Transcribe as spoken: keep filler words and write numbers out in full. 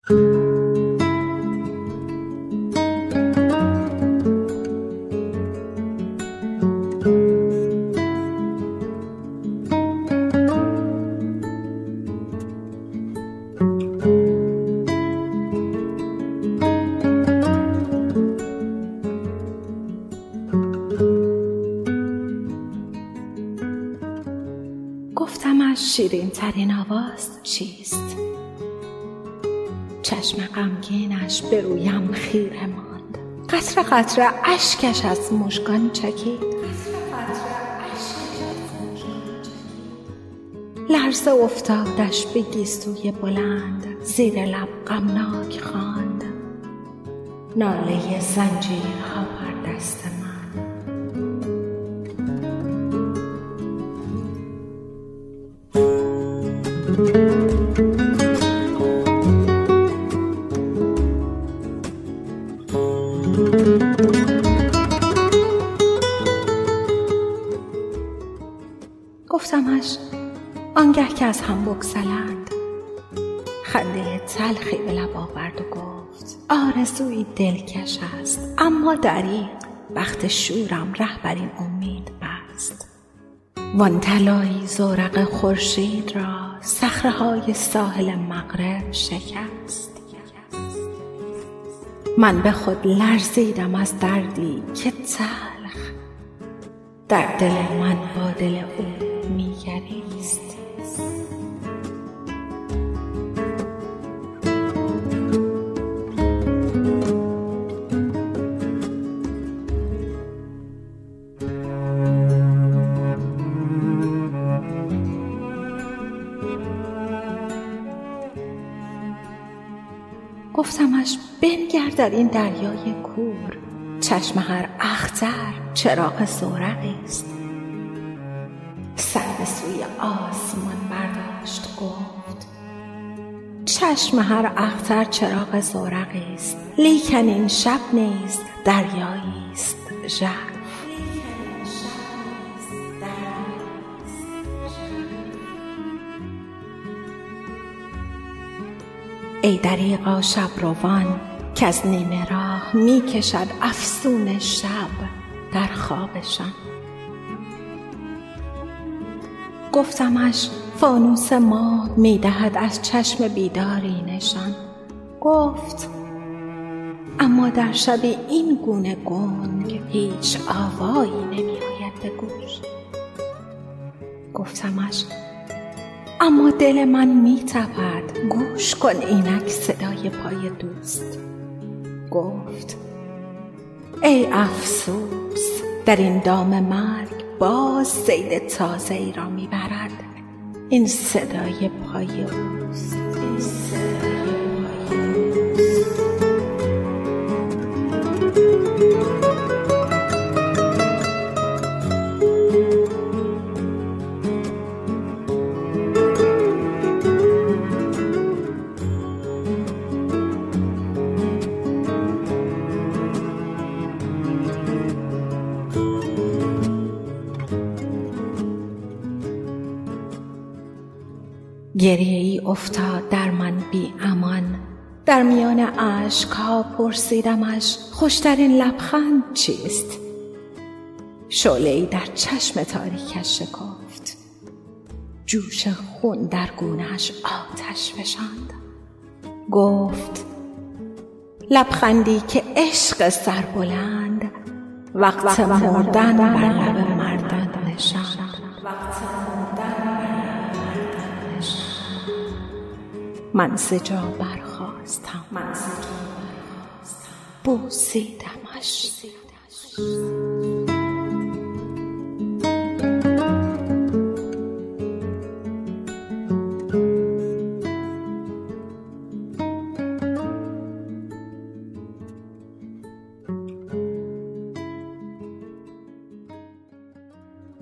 گفتمش شیرین ترین آواز چیست؟ چشم غمگینش به رویم خیره ماند. قطره قطره اشکش از مژگان چکید. لرزه افتادش به گیسوی بلند، زیر لب غمناک خواند ناله زنجیرها بر دست من. گفتمش آنگه که از هم بگسلند، خنده تلخی به لب آورد و گفت آرزوی دلکش است اما دریغ، وقت شورم ره بر این امید بست. وان طلایی زورق خورشید را صخره‌های ساحل مغرب شکست. من به خود لرزیدم از دردی که تلخ در دل من با دل او می‌گریست. گفتمش بنگر در این دریای کور، چشم هر اختر چراغ زورقی است. سر به سوی آسمان برداشت گفت چشم هر اختر چراغ زورقی است، لیکن این شب نیز دریایی است ژرف. ای دریغا شب روان که از نیمه راه می کشد افسون شب در خوابشان. گفتمش فانوس ماه می دهد از چشم بیداری نشان. گفت اما در شب این گونه گنگ هیچ آوایی نمی آید به گوش. گفتمش اما دل من می تپد، گوش کن اینک صدای پای دوست. گفت ای افسوس، در این دام مرگ باز صید تازه ای را می برد. این صدای پای اوست، این صدای پای اوست. گریه ای افتاد در من بی امان، در میان اشک‌ها پرسیدمش خوشترین لبخند چیست؟ شعله‌ای در چشم تاریکش شکفت، جوش خون در گونه‌اش آتش فشاند. گفت لبخندی که عشق سربلند وقت مردن بر لب مردان نشاند. من ز جا برخاستم، من ز جا برخاستم، بوسیدمش.